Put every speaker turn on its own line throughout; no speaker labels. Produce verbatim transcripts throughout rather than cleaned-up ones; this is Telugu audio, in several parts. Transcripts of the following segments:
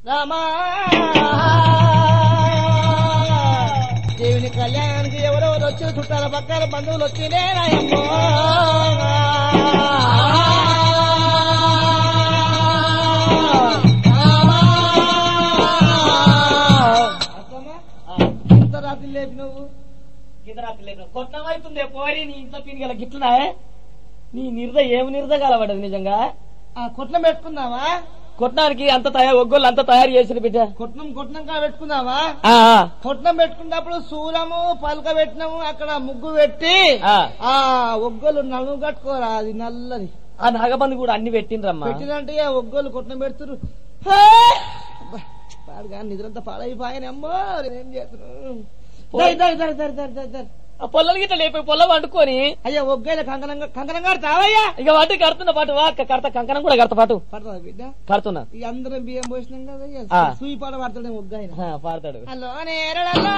రామా దేవుని కళ్యాణానికి ఎవరెవరు వచ్చి చుట్టాల పక్కన బంధువులు వచ్చినే రాయమ్మో ఇంత రాత్రి లేపి నువ్వు ఇంత రాత్రి లేపి కొట్టం అవుతుంది పోరి నీ ఇంట్లో పీనిగల గిట్లున్నాయే నీ నిర్ద ఏమి నిర్ద కలబడదు నిజంగా కొట్నం పెట్టుకుందామా కొట్టడానికి అంత తయారు ఒగ్గోళ్ళు అంతా తయారు చేసిన బిడ్డ కొట్నం కొట్నంగా పెట్టుకుందామా కొట్నం పెట్టుకున్నప్పుడు శూలము పలక పెట్టినాము అక్కడ ముగ్గు పెట్టి ఆ ఒగ్గోలు నలుగు కట్టుకోరా అది నల్లది ఆ నాగబంది కూడా అన్ని పెట్టిండ్రమ్మా పెట్టినంటే ఆ ఒగ్గోలు కొట్నం పెడుతురు పాడుగా నిద్రంతా పాడైపోయానమ్మో ఏం చేస్తున్నాను పొల్లలు గిట్ట లేపి పొల్ల వండుకొని అయ్యా ఒగ్గైన కంకణం కంకణం కడతావయ్యా ఇక వాటి కడుతున్న పాటు కడతా కంకణం కూడా కడతా పాటు పడతా బిడ్డ కడుతున్నా ఇక అందరం బియ్యం పోసినాం కదా సూయి పాట పాడతాడు ఒగ్గైన పాడతాడు హలో నేరడల్లా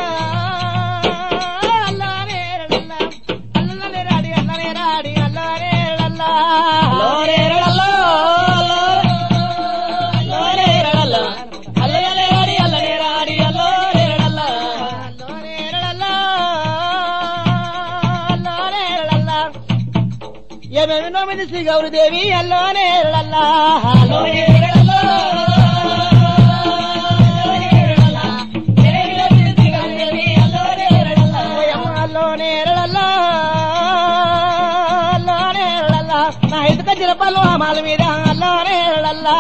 అల్లా నేరడల్లా అల్లనే రాడి అల్లనే రాడి అల్లా నేరడల్లా అల్లో నేరడల్లా అల్లో నేరడల్లా అల్లనే రాడి అల్లనే రాడి అల్లో నేరడల్లా అల్లో నేరడల్లా ఏమేమి నోమిది శ్రీ గౌరీదేవి అల్లో నేరడల్లా అల్లో నేరడల్లా అల్లో నేరడల్లా అల్లో నేరడల్లా నా ఇటుక చిరపల్లు మాల మీద అల్లో నేరడల్లా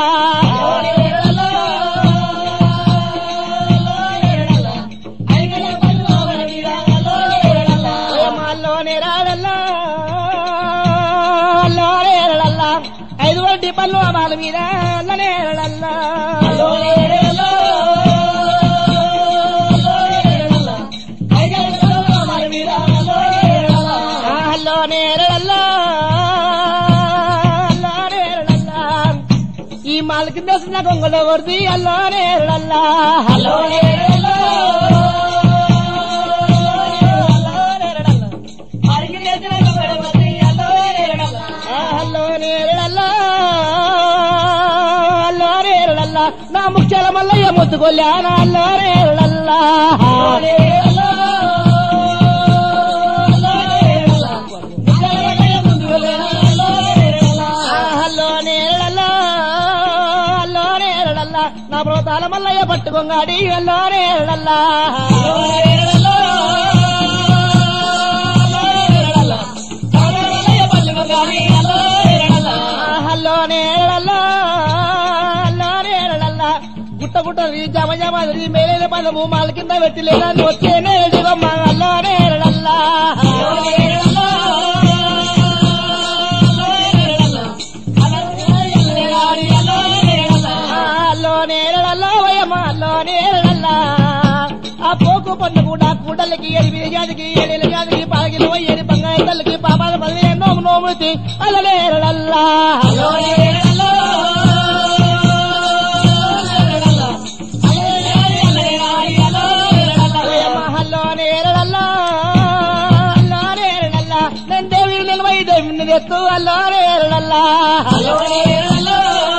అల్లో నేరడల్లా ఐదు వడ్డీ పళ్ళు అమాల మీద అల్లనేరడల్లా అల్లో నేరడల్లా అల్లో నేరడల్లా ఈ మాల కింద వస్తున్న గొంగలో కొడుతుంది అల్లో నేరడల్లా అల్లో నేరడల్లా నా ముఖ్యాల మల్లయ్య ముద్దుకొల్లానా అల్లో నేరడల్లా అల్లో నేరడల్లా అల్లో నేరడల్లా నా ప్రోతాల మల్లయ్య పట్టుకొంగాడి అల్లో నేరడల్లా అల్లో నేరడల్లా గుట్ట గుట్ట జమ జమ మేలే పదము మాల కింద పెట్టి లేదా వచ్చేనే దిగమ్మ అల్లో నేరడల్లా అల్లో నేరడల్లా వయమ్మ అల్లో నేరడల్లా ఆ పోకు పన్ను కూడా కూడలకి ఎనిమిది జాతికి ఏడేళ్ళ జాతికి పాలకిలో ఏడు బంగారు తల్లికి పాపాల పదిహే నోము నోముతి అల్ల నేరడల్లా అల్లో నేరడల్లా నేను దేవి నిలవై దేవిని ఎత్తు అల్లో నేరడల్లా అల్లో నేరడల్లా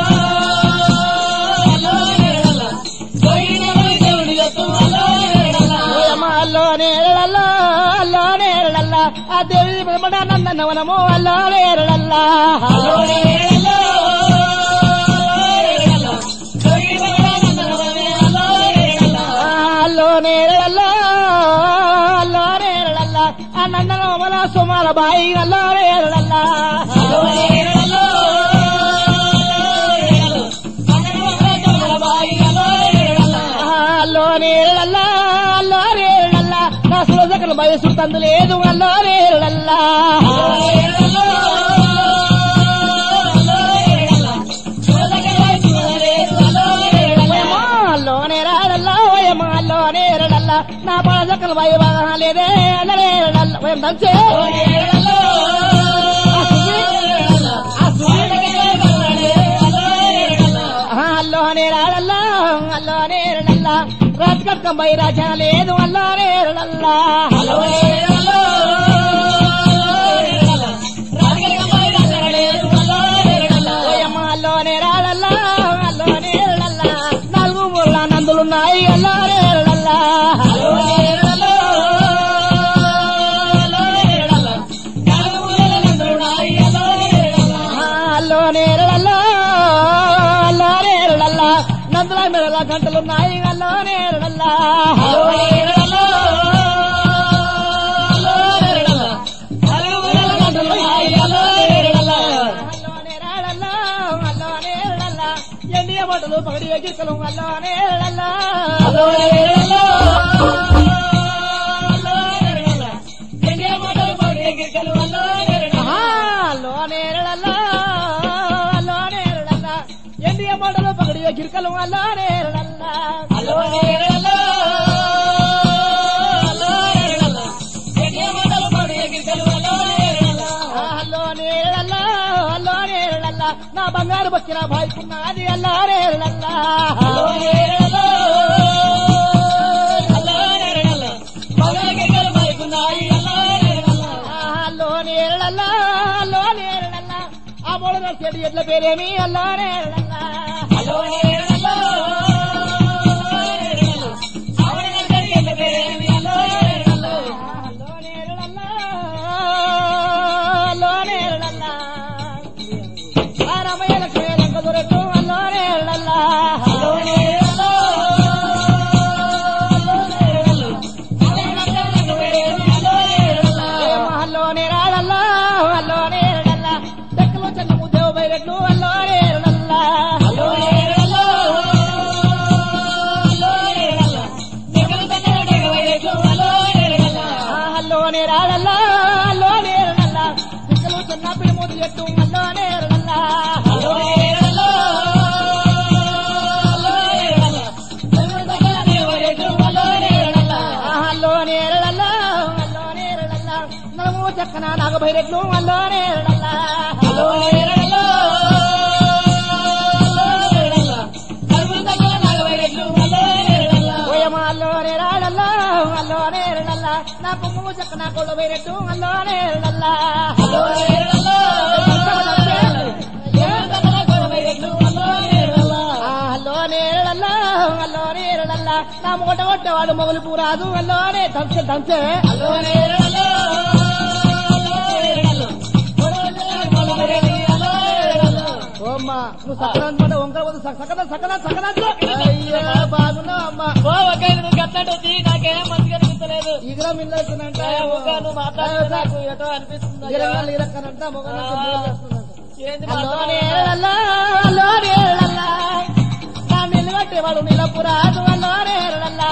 అల్లో నేరడల్లా ఆ దేవి నందనవనము అల్లో నేరడల్లా అల్లో నేరడల్లా అల్లో నేరడల్లా అల్లో నేరడల్లా ఆ నందనవన సుమాల బాయి అల్లో నేరడల్లా అల్లో నేరడల్లా అల్లో నేరడల్లా అల్లో నేరడల్లా నా సురజకల వయసు తందు లేదు అల్లో నేరడల్లా అల్లో నేరడల్లా వయమా అల్లో నేరడల్లా నా పడజకల వయమా లేదే అల్ల నేరడల్లా వయం దంచే అల్లో నేరడల్లా అల్లో నేరడల్లా రాజకం బై రాజా లేదు అల్లో నేరడల్లా అల్లో నేరడల్లా అల్లో నేరడల్లా అల్లో నేరడల్లా నా నందుల మెడల గంటలున్నాయి అల్లోనే రడల్లా ఎండియ బట్టలు పగడి ఎగిరికలు అల్లోనే రడల్లా అల్లోనే రడల్లా ఎండియ బట్టలు పగడి ఎగిరికలు అల్లోనే రడల్లా అల్లోనే రడల్లా నా బంగారు బక్కిన భాయికున్నది అల్లారే రడల్లా అల్లోనే రడల్లా అల్లోనే రడల్లా ఆ మూల నడిచేది ఎట్ల పేరేమి అల్లారే రడల్లా అల్లోనే రడల్లా చక్కన నాగభైరెట్లు అల్లోనే రడల్లా అల్లోనే రడల్లా అల్లోనే రాడల్లా అల్లోనే రడల్లా నా కొమ్ము చక్కన కొళ్ళు బైరెట్టు అల్లోనే రడల్లా అల్లోనే రడల్లా అల్లోనే రడల్లా అల్లోనే రడల్లా నా మూట కొట్టేవాడు మొగలు పూరాదు అల్లోనే దంచే దంచే అల్లోనే రడల్లా నువ్వు సకరాంత మాట వంకర వద్దు సకన సకన సకన బాగున్నావు అమ్మా నువ్వు కట్టినట్టు నాకేం మంచిగా అనిపించలేదు ఇదిలో మిల్లంట నువ్వు మాట్లాడే ఎటో అనిపిస్తుంది నా నిలబట్టేవాడు నిలపురాదు అల్లోనే రడల్లా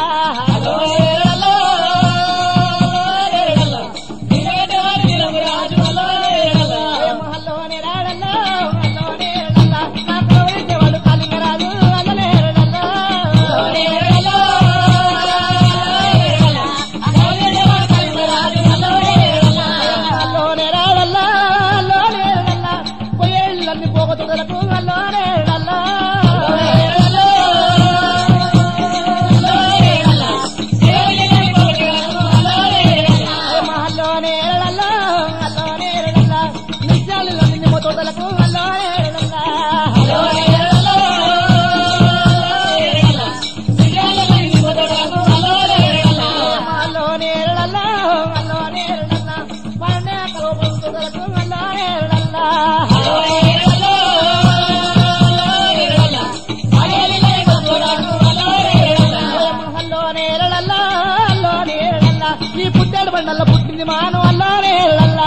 ఈ పుట్టాడు బండల్ల పుట్టింది మాను అల్లానే రడల్లా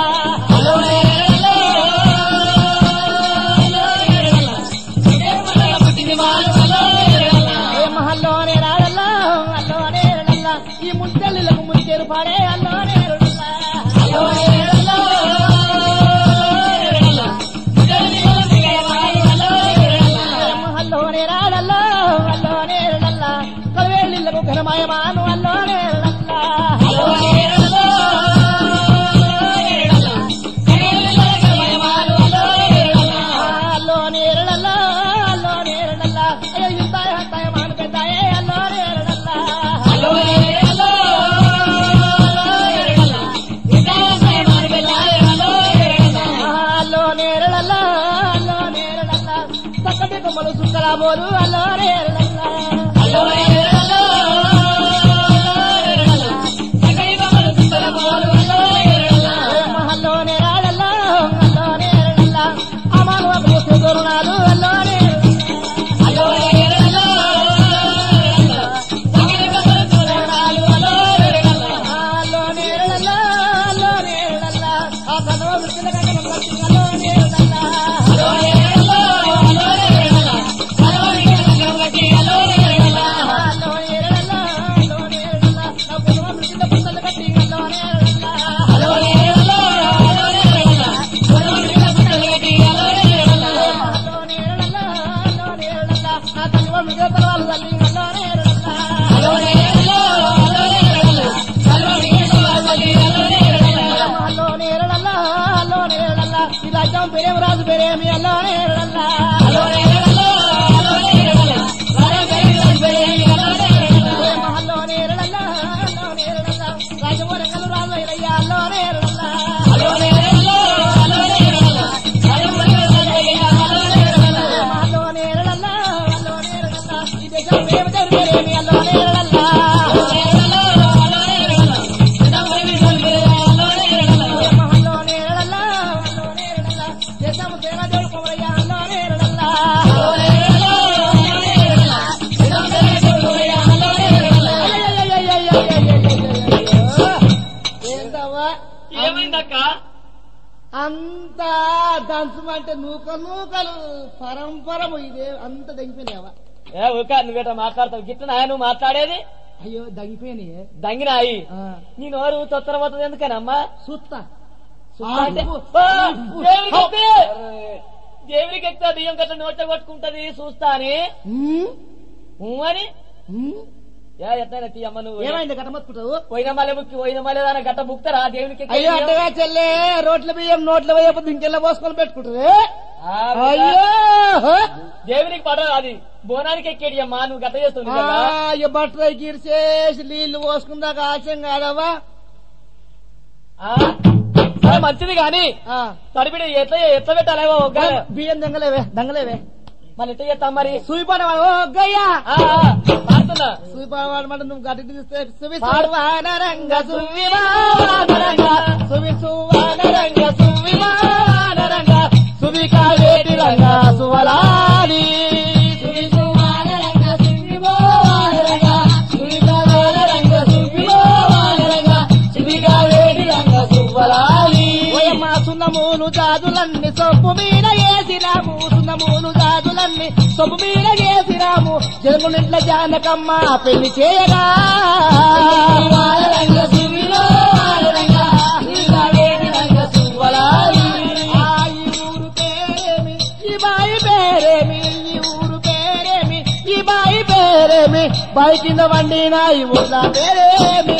మహల్లోనే రాడల్లా అల్లోనే రడల్లా ఈ ముంచెల్లిలకు ముంచేరు పాడే అల్లోనే రడల్లా మహల్లోనే రాడల్లా అల్లోనే రడల్లా కలవేళ్ళిళ్లకు ఘనమయమాను అల్లోనే రడల్లా అల్లోనే రడల్లా అల్లోనే రడల్లా అయ్యో ఇంతాయ హంతాయ మాను పెద్దాయే అల్లోనే రడల్లా అల్లోనే రడల్లా అల్లోనే రడల్లా అల్లోనే రడల్లా చక్కటి కొమ్మలు సుక్కలా బోలు అల్లోనే రడల్లా అల్లోనే రడల్లా అల్లోనే రాడల్లా అల్లోనే రడల్లా అమాను అప్పుడు దొరునాలు అల్లోనే అల్లోనే రడల్లా
ఆ తల్లి వాళ్ళు వాళ్ళు తల్లి అల్లోనే అల్లోనే అల్లోనే ఈ రాజ్యం పేరేమి రాజు పేరేమి అల్లోనే అల్లోనే రాజమోరంగలు రాజు అయ్యా అల్లోనే అంత దంచమంటే నూక నూకలు పరంపరము ఇదే అంత దంగిపోయినావా
ఏ ఊక నువ్వేట మాట్లాడతావు గిట్ల నువ్వు మాట్లాడేది
అయ్యో దంగిపోయినాయి
దంగినాయి నీ నోరు తొత్తర పోతుంది ఎందుకనమ్మా
సుత్తా
దేవుడికి ఎక్కువ బియ్యం గట్ల నోట కొట్టుకుంటది చూస్తా అని అని ఎట్లయినా తీయమ్మ నువ్వు
ఏమైంది గట్ట మొత్తుకుంటావు
పోయిన మళ్ళీ బుక్కి పోయిన మళ్ళీ దాని గట్ట బుక్తారా దేవునికి
అయ్యో అట్టగా చెల్లే రోడ్ల బియ్యం నోట్ల పోయకపోతే ఇంకెల్లా పోసుకొని పెట్టుకుంటుంది అయ్యో
దేవునికి పడ అది బోనానికి ఎక్కేది అమ్మా నువ్వు గట్ట చేస్తావు
అయ్యో బట్టలు గిరిసేసి నీళ్లు పోసుకుందాక ఆశయం కాదవ్వా
మంచిది గాని తడిపిడి ఎట్లా ఎట్లా పెట్టాలేవో
బియ్యం దంగలేవే దంగలేవే
మళ్ళీ ఎట్లా చేస్తాం మరి
సూయిపాడవాడు ఓ గయ్యా
పాడుతున్నా
సూయిపాడవాడు మాట నువ్వు గట్టి చూస్తే సువి సువానరంగ సువివానరంగ సువి సువానరంగ సువివానరంగ సువి కావేటి రంగ సువలాలి సువి సువానరంగ సువివానరంగ సువి కావేటి రంగ సువివానరంగ సువి కావేటి రంగ సువలాలి ఓయమ్మ సున్నమూలు జాజులన్నీ సొప్పు మీద వేసినాము సున్నమూలు జాజులన్నీ సొప్పు మీద వేసినాము జన్మునిట్ల జానకమ్మ పెళ్లి చేయగా ఊరు పేరేమి ఈ బాయి పేరేమి ఈ ఊరు పేరేమి ఈ బాయి పేరేమి బాయి కింద వండిన ఈ ఊళ్ళ పేరేమి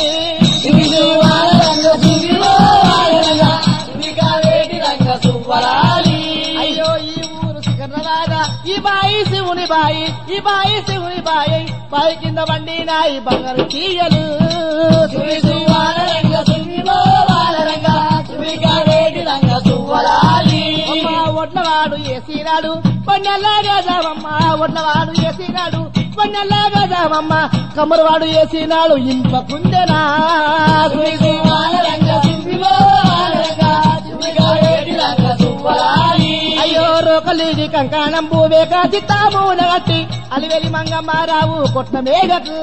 అయ్యో ఈ ఊరు శిఖరరాగా ఈ బాయి శివుని బాయి ఈ బాయి శివుని బాయి బాయి కింద వండిన ఈ బంగారు తీయలు ఒట్లవాడు ఏసినాడు పొన్నెల్లాగా జావమ్మ ఒట్లవాడు ఏసినాడు పొన్నెల్లాగా జావమ్మ కమ్మరవాడు ఏసినాడు ఇంప కుందెనా అయ్యో రోకలిది కంకాణం భూవేక చిత్తాము నగట్టి అలివెలి మంగమ్మారావు కొట్ల మేఘకు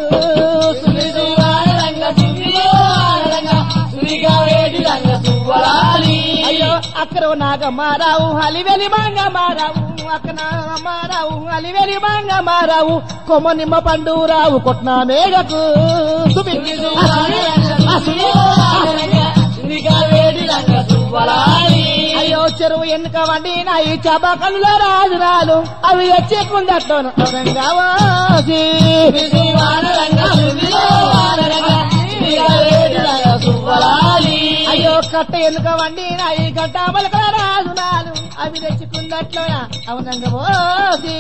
అయ్యో అక్కర నాగమ్మారావు అలివెలి మంగమ్మారావు అక్క నాగమ్మారావు అలివెలి మంగమ్మారావు కొమ్మ నిమ్మ పండురావు కొట్ల మేఘకు అయ్యో చెరువు ఎన్నుక వండిన ఈ చబకల్లో రాజురాలు అవి వచ్చేకుందట్లో రంగవాసి అయ్యో కట్ట ఎన్నుక వండిన ఈ గట్ట మలకల రాజురాలు అవి తెచ్చుకుందట్లో అవునంగ పోసి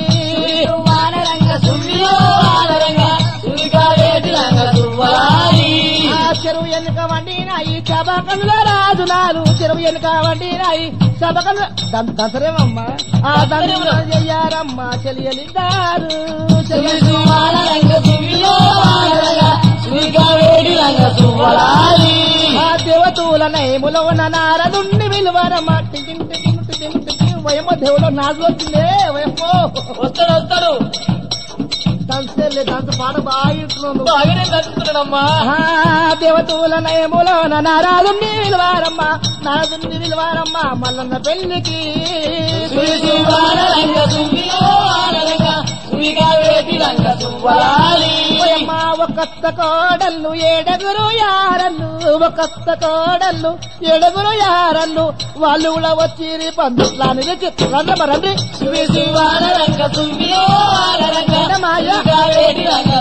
చెరువు ఎన్నుక వండిన ఈ చబకల్లో రాజులాలు చెరువు ఎన్నుక వండిన ఈ చబకలు దంతరేమమ్మా ఆ దంతరం చెయ్యారమ్మ చెలియలిద్దారు ఆ దేవతూల నయములో ఉన్న నారదుండి విలువరమ్మ వయమ్మ దేవుడు నాదులు వచ్చిందే వయమ్మో
వస్తాడు వస్తాడు
దంచలే దంచ పాట బాగా
బాగానే దంచుతున్నాడమ్మా
దేవతూల నయములో నారాదుండి విలువారమ్మ నారదుండి విలువారమ్మ మల్లన్న పెళ్లికి ఒక్కత్త కోడళ్ళు ఏడుగురు యారళ్ళు ఒక్కత్త కోడళ్ళు ఏడుగురు యారళ్ళు వాళ్ళు కూడా వచ్చి పందుట్లా నిలిచి రండి రండి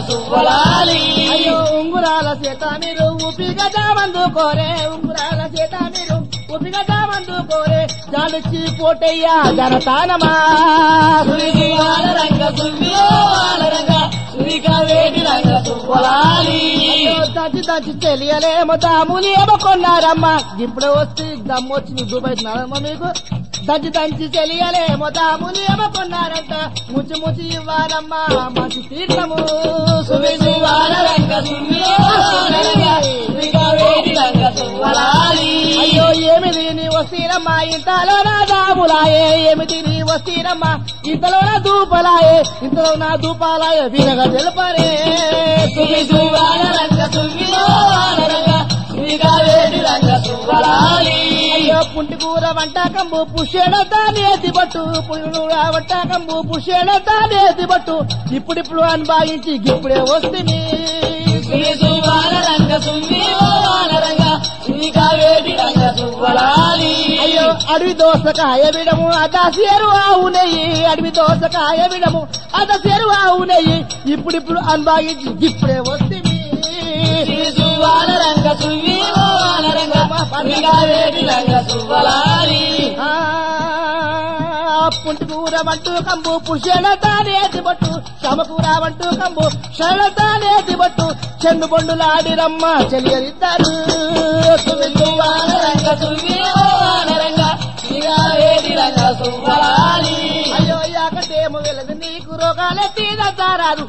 సువ్వలాలి
అయ్యో ఉంగురాల చేత మీరు ఉపిగదా మందు కోరే ఉంగురాల చేత మీరు ఉపిగదా మందు కోరే జాలిచ్చి పోటయ్యా జనతానమా
సువివాల రంగ సువ్వాల రంగ సువిగా వేడి రంగ సువ్వలాలి
దంచి దంచి తెలియలేమో దాములేమో కొన్నారమ్మా ఇప్పుడు వస్తే దమ్ము వచ్చింది దుబాయ్ నాదమ్మా మీకు దంచి దంచి తెలియలేమో దాములేమో కొన్నారంట ముచ్చి ముచ్చి ఇవ్వాలమ్మా మంచి తీర్థము
సువివాల రంగ సువ్వాల రంగ సువిగా వేడి రంగ సువ్వలాలి
అయ్యో ఏమిది నీ వస్తీరమ్మా ఇంతలో నా దాములాయే ఏమిది నీ వస్తీరమ్మా ఇంతలో నా దూపలాయే ఇంతలో నా దూపాలాయే వినగా తెలుపరే
సువివాల రంగ సువ్వాల రంగ సువిగా వేడి రంగ సువ్వలాలి
అయ్యో పుంటి కూర వంటకంబు పుష్యడ దానేది బట్టు పుంటి వంటకంబు పుష్యడ దానేది బట్టు ఇప్పుడిప్పుడు అనుభవించి ఇప్పుడే వస్తుంది
సువివాల రంగ సువ్వాల రంగ సువిగా వేడి రంగ సువ్వలాలి
అయ్యో అడవి దోసకాయ విడము అద సేరు ఆవు నెయ్యి అడవి దోసకాయ విడము అద సేరు ఆవు నెయ్యి ఇప్పుడిప్పుడు అనుభవించి ఇప్పుడే వస్తుంది
సువివాల రంగ సువ్వాల రంగ సువిగా వేడి రంగ సువ్వలాలి
పుంటి కూర వంటూ కంబు పుష్యడ దానేది బట్టు శమకూర వంటూ కంబు షడ దానేది బట్టు చెన్ను బొండులాడి రమ్మ చెలియరిద్దరు
సువివాల రంగ సువ్వాల రంగ సువిగా వేడి రంగ సువ్వలాలి
అయ్యో యాకటేమో వెళ్ళదు నీకు రోగాలెత్తిదారాదు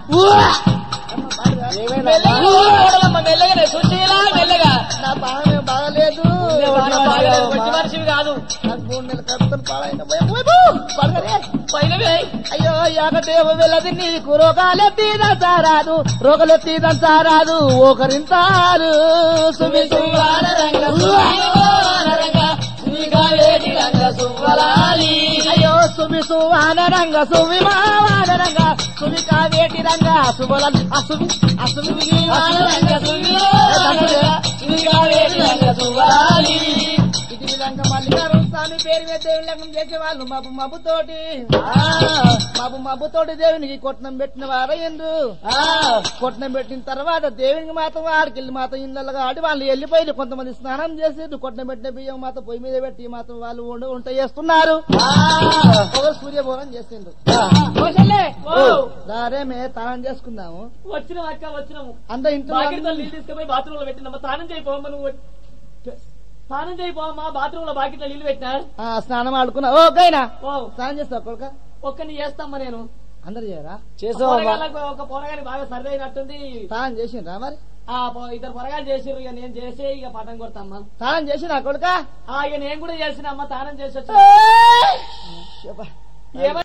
మెల్లగానే సుశీలా మెల్లగా
నా బాగా బాగలేదు
మంచి మనిషివి కాదు
నాకు మూడు నెలల కడుపుతో పాడైన పడగరే
పైన
అయ్యో యాకటేమో వెళ్ళదు నీకు రోగాలెత్తిదారాదు రోగాలెత్తిదారాదు ఒకరింతారు
సువివాల రంగ సువ్వాల రంగ సువిగా వేడి రంగ సువ్వలాలి
అయ్యో సువి సువాన రంగ సువి మావాన రంగ సువి కావేటి రంగ సుబల అసువి అసువి
సువివాల రంగ సువ్వాల రంగ సువిగా వేడి రంగ సువ్వలాలి
ఇది విధంగా మల్లికార్జున స్వామి పేరు మీద దేవుని లగ్నం చేసేవాళ్ళు మబ్బు మబ్బు తోటి మబ్బు మబ్బు తోటి దేవునికి కొట్నం పెట్టిన వారయ్యందు కొట్నం పెట్టిన తర్వాత దేవునికి మాత్రం వాడికి వెళ్ళి మాత్రం ఇళ్ళగా ఆడి వాళ్ళు వెళ్ళిపోయి కొంతమంది స్నానం చేసి కొట్నం పెట్టిన బియ్యం మాత్రం పొయ్యి మీద పెట్టి మాత్రం వాళ్ళు వంట వంట చేస్తున్నారు సూర్యభోనం చేసిండు సరే మే తానం చేసుకుందాము
వచ్చినాం అక్క వచ్చినాము
అంత ఇంట్లో
నీళ్ళు తీసుకుపోయి బాత్రూమ్ లో పెట్టినమ్మా స్నానం చేయిపోమ్మా నువ్వు స్నానం చేయిపోమ్మా బాత్రూమ్ లో బాకెట్లో నీళ్లు పెట్టినా
స్నానం ఆడుకున్నా ఓ గైనా
ఓ
స్నానం చేస్తావు కొడుక
ఒక్కని చేస్తామ్మా నేను
అందరు చేయరా
పోరగాళ్ళకు ఒక పొరగాని బాగా సర్ది అయినట్టుంది
స్నానం చేసిండ్రా మరి
ఆ పొ- ఇద్దరు పొరగాలు చేసిర్రు ఇక నేను చేసి ఇక పటం కొడతామ్మా
స్నానం చేసినా కొడుక
ఆ ఇక నేను కూడా చేసిన అమ్మ స్నానం చేసి వచ్చా ఏమ